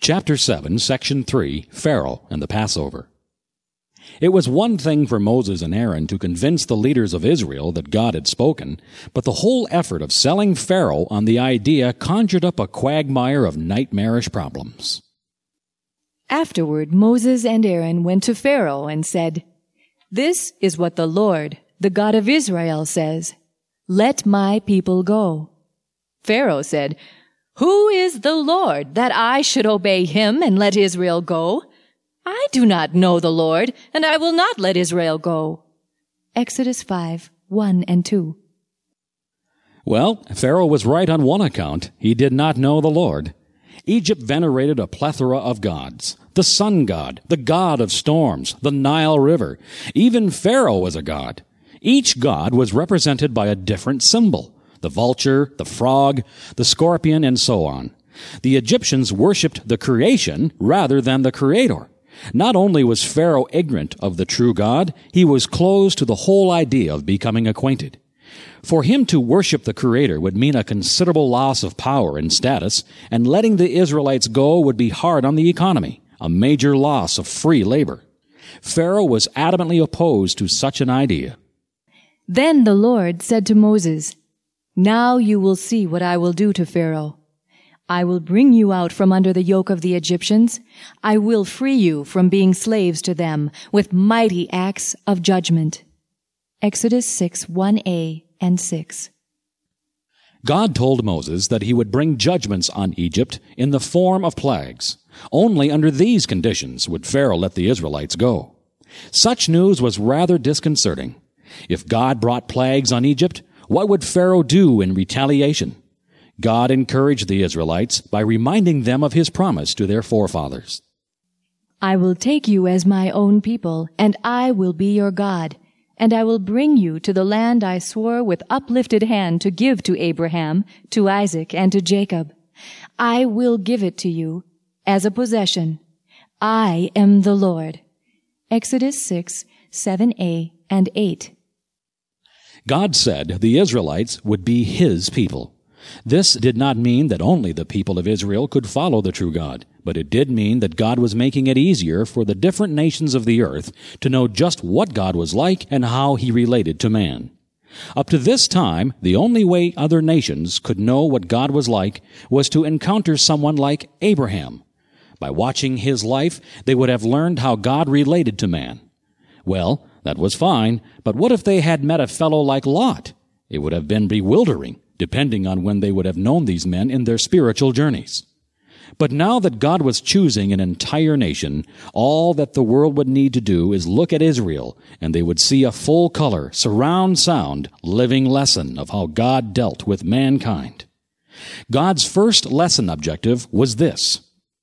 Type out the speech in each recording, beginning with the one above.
Chapter 7, Section 3, Pharaoh and the Passover. It was one thing for Moses and Aaron to convince the leaders of Israel that God had spoken, but the whole effort of selling Pharaoh on the idea conjured up a quagmire of nightmarish problems. Afterward, Moses and Aaron went to Pharaoh and said, "This is what the Lord, the God of Israel, says. Let my people go." Pharaoh said, "Who is the Lord, that I should obey him and let Israel go? I do not know the Lord, and I will not let Israel go." Exodus 5, 1 and 2. Well, Pharaoh was right on one account. He did not know the Lord. Egypt venerated a plethora of gods. The sun god, the god of storms, the Nile River. Even Pharaoh was a god. Each god was represented by a different symbol: the vulture, the frog, the scorpion, and so on. The Egyptians worshipped the creation rather than the Creator. Not only was Pharaoh ignorant of the true God, he was closed to the whole idea of becoming acquainted. For him to worship the Creator would mean a considerable loss of power and status, and letting the Israelites go would be hard on the economy, a major loss of free labor. Pharaoh was adamantly opposed to such an idea. Then the Lord said to Moses, "Now you will see what I will do to Pharaoh. I will bring you out from under the yoke of the Egyptians. I will free you from being slaves to them with mighty acts of judgment." Exodus 6, 1a and 6. God told Moses that he would bring judgments on Egypt in the form of plagues. Only under these conditions would Pharaoh let the Israelites go. Such news was rather disconcerting. If God brought plagues on Egypt, what would Pharaoh do in retaliation? God encouraged the Israelites by reminding them of his promise to their forefathers. "I will take you as my own people, and I will be your God, and I will bring you to the land I swore with uplifted hand to give to Abraham, to Isaac, and to Jacob. I will give it to you as a possession. I am the Lord." Exodus 6, 7a and 8. God said the Israelites would be his people. This did not mean that only the people of Israel could follow the true God, but it did mean that God was making it easier for the different nations of the earth to know just what God was like and how he related to man. Up to this time, the only way other nations could know what God was like was to encounter someone like Abraham. By watching his life, they would have learned how God related to man. Well, that was fine, but what if they had met a fellow like Lot? It would have been bewildering, depending on when they would have known these men in their spiritual journeys. But now that God was choosing an entire nation, all that the world would need to do is look at Israel, and they would see a full-color, surround sound, living lesson of how God dealt with mankind. God's first lesson objective was this: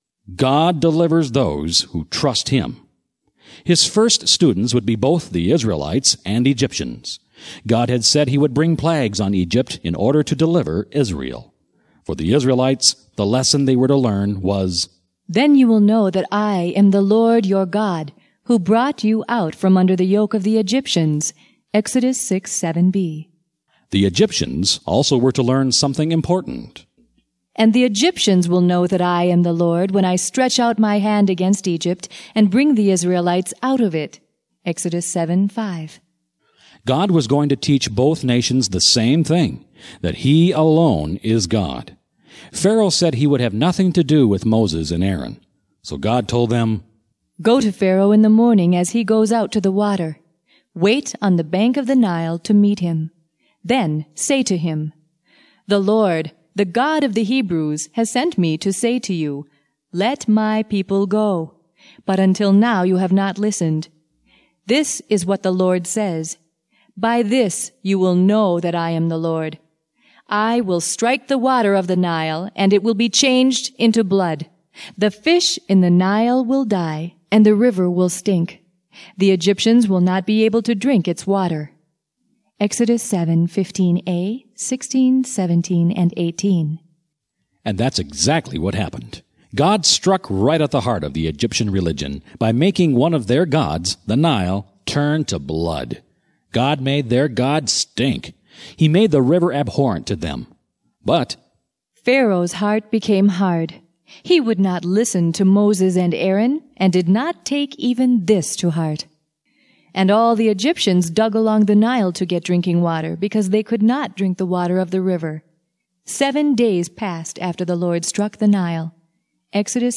God delivers those who trust him. His first students would be both the Israelites and Egyptians. God had said he would bring plagues on Egypt in order to deliver Israel. For the Israelites, the lesson they were to learn was, "Then you will know that I am the Lord your God, who brought you out from under the yoke of the Egyptians." Exodus 6, 7b. The Egyptians also were to learn something important. "And the Egyptians will know that I am the Lord when I stretch out my hand against Egypt and bring the Israelites out of it." Exodus 7, 5. God was going to teach both nations the same thing, that he alone is God. Pharaoh said he would have nothing to do with Moses and Aaron. So God told them, "Go to Pharaoh in the morning as he goes out to the water. Wait on the bank of the Nile to meet him. Then say to him, 'The Lord, the God of the Hebrews, has sent me to say to you, let my people go. But until now you have not listened. This is what the Lord says. By this you will know that I am the Lord. I will strike the water of the Nile, and it will be changed into blood. The fish in the Nile will die, and the river will stink. The Egyptians will not be able to drink its water." Exodus 7, 15a, 16, 17, and 18. And that's exactly what happened. God struck right at the heart of the Egyptian religion by making one of their gods, the Nile, turn to blood. God made their god stink. He made the river abhorrent to them. But Pharaoh's heart became hard. He would not listen to Moses and Aaron, and did not take even this to heart. And all the Egyptians dug along the Nile to get drinking water, because they could not drink the water of the river. 7 days passed after the Lord struck the Nile. Exodus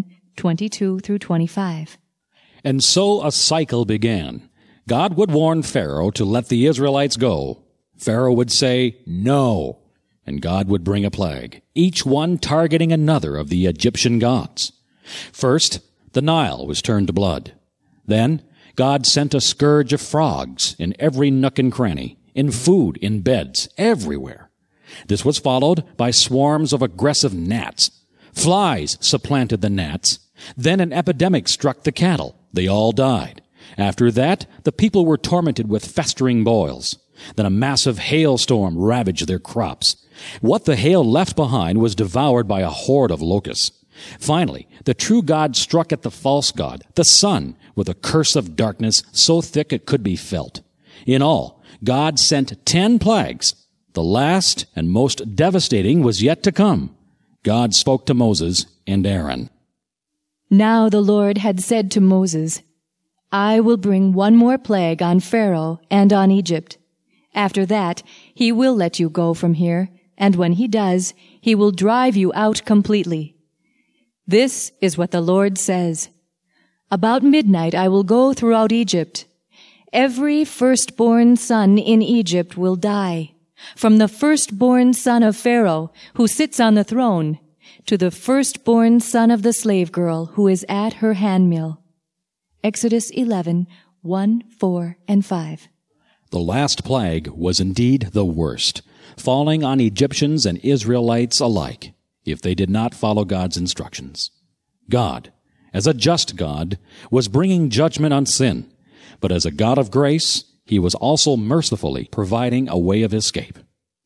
7:22-25. And so a cycle began. God would warn Pharaoh to let the Israelites go. Pharaoh would say, "No," and God would bring a plague, each one targeting another of the Egyptian gods. First, the Nile was turned to blood. Then, God sent a scourge of frogs in every nook and cranny, in food, in beds, everywhere. This was followed by swarms of aggressive gnats. Flies supplanted the gnats. Then an epidemic struck the cattle. They all died. After that, the people were tormented with festering boils. Then a massive hailstorm ravaged their crops. What the hail left behind was devoured by a horde of locusts. Finally, the true God struck at the false god, the sun, with a curse of darkness so thick it could be felt. In all, God sent 10 plagues. The last and most devastating was yet to come. God spoke to Moses and Aaron. Now the Lord had said to Moses, "I will bring one more plague on Pharaoh and on Egypt. After that, he will let you go from here, and when he does, he will drive you out completely. This is what the Lord says. About midnight I will go throughout Egypt. Every firstborn son in Egypt will die, from the firstborn son of Pharaoh, who sits on the throne, to the firstborn son of the slave girl who is at her handmill." Exodus 11:1, 4, and 5. The last plague was indeed the worst, falling on Egyptians and Israelites alike, if they did not follow God's instructions. God, as a just God, was bringing judgment on sin, but as a God of grace, he was also mercifully providing a way of escape.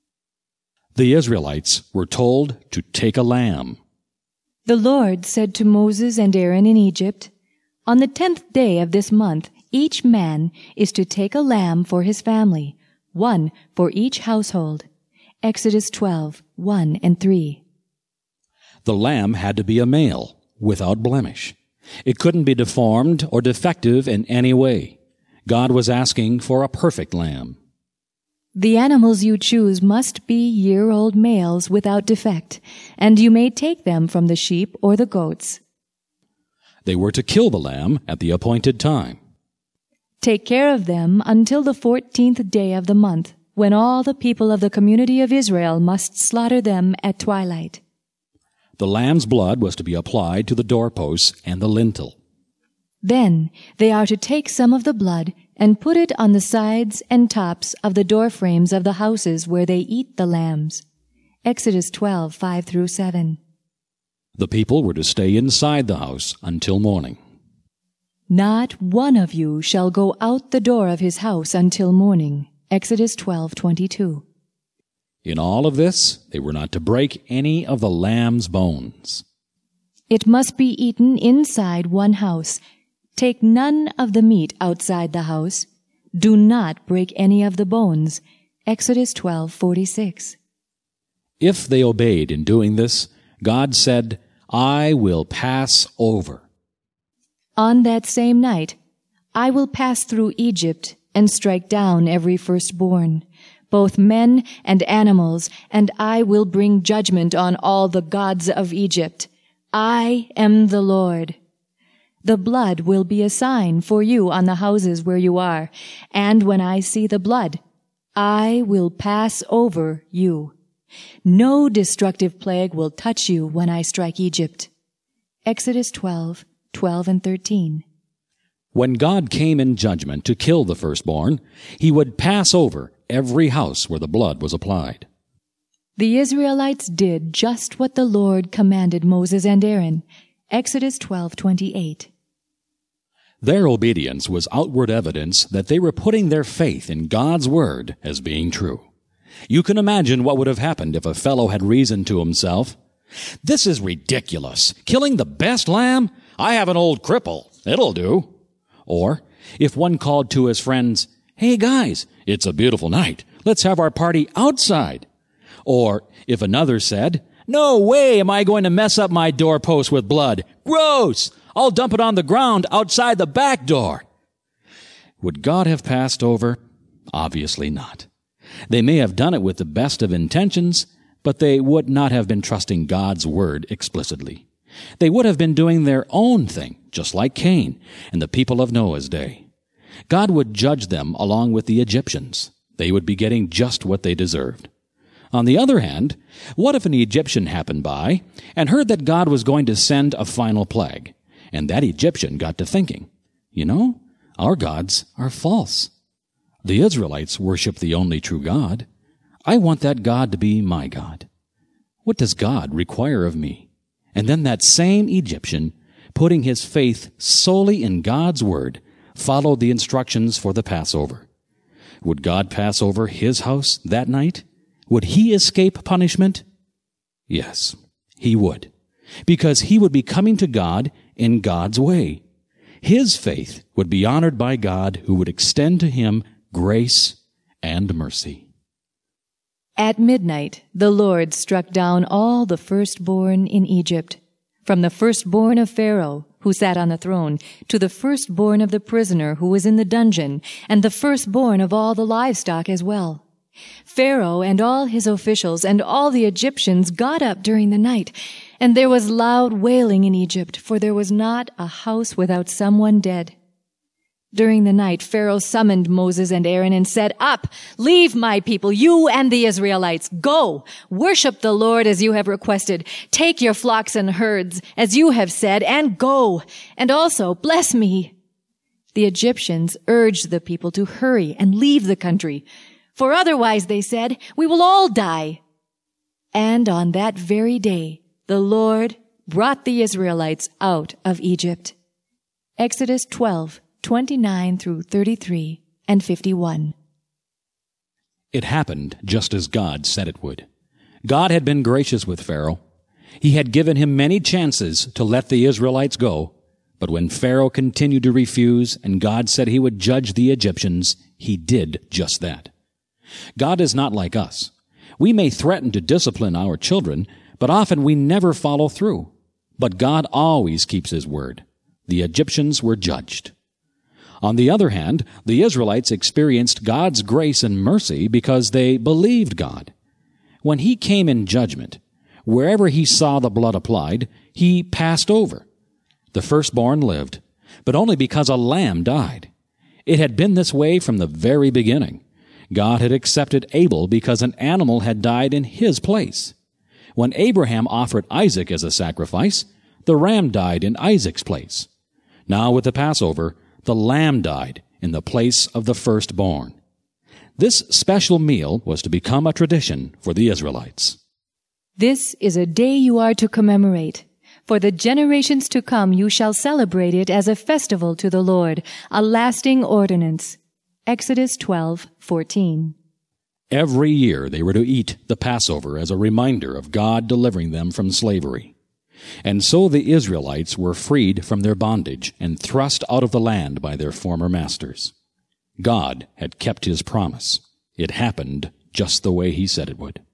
The Israelites were told to take a lamb. The Lord said to Moses and Aaron in Egypt, "On the 10th day of this month, each man is to take a lamb for his family, one for each household." Exodus 12:1 and 3. The lamb had to be a male, without blemish. It couldn't be deformed or defective in any way. God was asking for a perfect lamb. The animals you choose must be year-old males without defect, and you may take them from the sheep or the goats. They were to kill the lamb at the appointed time. Take care of them until the 14th day of the month, when all the people of the community of Israel must slaughter them at twilight. The lamb's blood was to be applied to the doorposts and the lintel. Then they are to take some of the blood and put it on the sides and tops of the door frames of the houses where they eat the lambs. Exodus 12:5-7. The people were to stay inside the house until morning. Not one of you shall go out the door of his house until morning. Exodus 12:22. In all of this, they were not to break any of the lamb's bones. It must be eaten inside one house. Take none of the meat outside the house. Do not break any of the bones. Exodus 12:46. If they obeyed in doing this, God said, "I will pass over." On that same night, I will pass through Egypt and strike down every firstborn, both men and animals, and I will bring judgment on all the gods of Egypt. I am the Lord. The blood will be a sign for you on the houses where you are, and when I see the blood, I will pass over you. No destructive plague will touch you when I strike Egypt. Exodus 12:12 and 13. When God came in judgment to kill the firstborn, he would pass over every house where the blood was applied. The Israelites did just what the Lord commanded Moses and Aaron. Exodus 12:28. Their obedience was outward evidence that they were putting their faith in God's word as being true. You can imagine what would have happened if a fellow had reasoned to himself, "This is ridiculous. Killing the best lamb? I have an old cripple. It'll do." Or if one called to his friends, "Hey guys, it's a beautiful night. Let's have our party outside." Or if another said, No way am I going to mess up my doorpost with blood. Gross! I'll dump it on the ground outside the back door. Would God have passed over? Obviously not. They may have done it with the best of intentions, but they would not have been trusting God's word explicitly. They would have been doing their own thing, just like Cain and the people of Noah's day. God would judge them along with the Egyptians. They would be getting just what they deserved. On the other hand, what if an Egyptian happened by and heard that God was going to send a final plague, and that Egyptian got to thinking, our gods are false. The Israelites worship the only true God. I want that God to be my God. What does God require of me? And then that same Egyptian, putting his faith solely in God's word, followed the instructions for the Passover. Would God pass over his house that night? Would he escape punishment? Yes, he would, because he would be coming to God in God's way. His faith would be honored by God, who would extend to him grace and mercy. At midnight, the Lord struck down all the firstborn in Egypt, from the firstborn of Pharaoh, who sat on the throne, to the firstborn of the prisoner who was in the dungeon, and the firstborn of all the livestock as well. Pharaoh and all his officials and all the Egyptians got up during the night, and there was loud wailing in Egypt, for there was not a house without someone dead. During the night, Pharaoh summoned Moses and Aaron and said, "Up, leave my people, you and the Israelites. Go, worship the Lord as you have requested. Take your flocks and herds, as you have said, and go, and also bless me." The Egyptians urged the people to hurry and leave the country, for otherwise, they said, we will all die. And on that very day, the Lord brought the Israelites out of Egypt. Exodus 12:29 through 33 and 51. It happened just as God said it would. God had been gracious with Pharaoh. He had given him many chances to let the Israelites go, but when Pharaoh continued to refuse and God said he would judge the Egyptians, he did just that. God is not like us. We may threaten to discipline our children, but often we never follow through. But God always keeps his word. The Egyptians were judged. On the other hand, the Israelites experienced God's grace and mercy because they believed God. When he came in judgment, wherever he saw the blood applied, he passed over. The firstborn lived, but only because a lamb died. It had been this way from the very beginning. God had accepted Abel because an animal had died in his place. When Abraham offered Isaac as a sacrifice, the ram died in Isaac's place. Now with the Passover, the lamb died in the place of the firstborn. This special meal was to become a tradition for the Israelites. This is a day you are to commemorate. For the generations to come you shall celebrate it as a festival to the Lord, a lasting ordinance. Exodus 12:14. Every year they were to eat the Passover as a reminder of God delivering them from slavery. And so the Israelites were freed from their bondage and thrust out of the land by their former masters. God had kept his promise. It happened just the way he said it would.